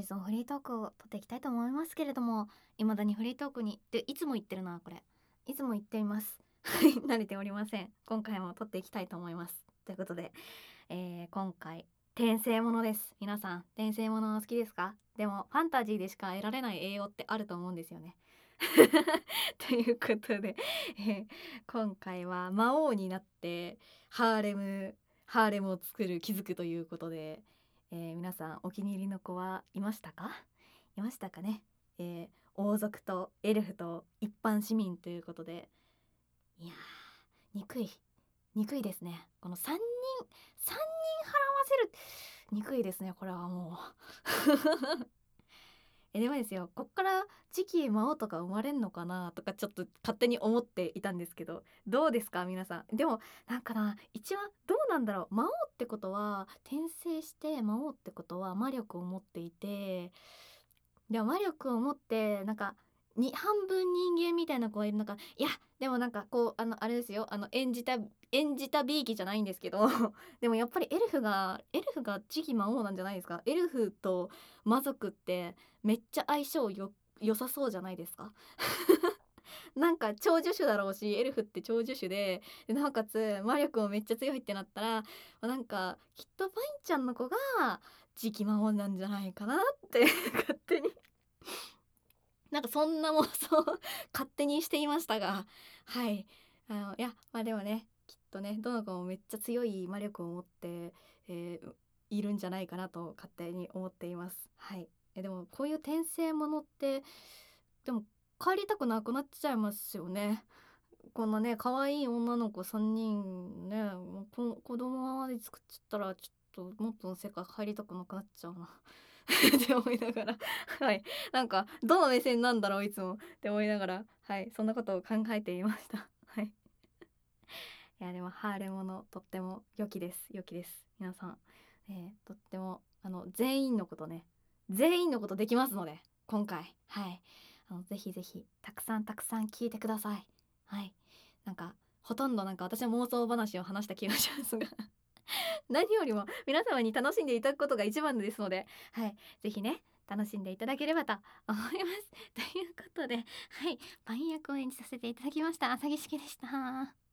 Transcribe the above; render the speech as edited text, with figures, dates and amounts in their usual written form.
日もフリートークを撮っていきたいと思いますけれども、未だにフリートークにでいつも言ってるなこれ、いつも言っていますはい慣れておりません。今回も撮っていきたいと思いますということで、今回転生ものです。皆さん転生ものお好きですか？でもファンタジーでしか得られない栄養ってあると思うんですよねということで、今回は魔王になってハーレムを作る気づくということで、皆さんお気に入りの子はいましたか？いましたかね。王族とエルフと一般市民ということで、いやー憎いですね。この3人払わせる憎いですね、これはもうでもですよ、こっから次期魔王とか生まれんのかなとかちょっと勝手に思っていたんですけど、どうですか皆さん。でもなんかな、一番どうなんだろう、魔王ってことは転生して魔王ってことは魔力を持っていて、でも魔力を持ってなんか半分人間みたいな子がいるのか、いやでもなんかこうあれですよ、演じたビーキじゃないんですけどでもやっぱりエルフが次期魔王なんじゃないですか。エルフと魔族ってめっちゃ相性良さそうじゃないですかなんか長寿種だろうし、エルフって長寿種でなおかつ魔力もめっちゃ強いってなったら、なんかきっとパインちゃんの子が次期魔王なんじゃないかなって勝手になんかそんな妄想を勝手にしていましたが、はい。いや、まあでもね、きっとね、どの子もめっちゃ強い魔力を持って、いるんじゃないかなと勝手に思っています。はい。でもこういう転生ものって、でも帰りたくなくなっちゃいますよね。こんなね、可愛い女の子3人ね、もう子供まで作っちゃったら、ちょっともっとの世界入りたくなくなっちゃうなって思いながらはい。なんか、どの目線なんだろう、いつもって思いながら、はい、そんなことを考えていました。はい。いや、でも、ハーレムもの、とっても良きです。良きです。皆さん、とっても、全員のことできますので、今回、はい。ぜひぜひ、たくさんたくさん聞いてください。はい。なんか、ほとんどなんか私は妄想話を話した気がしますが何よりも皆様に楽しんでいただくことが一番ですので、はい、ぜひね、楽しんでいただければと思います。ということで、はい、パイン役を演じさせていただきました。朝木しきでした。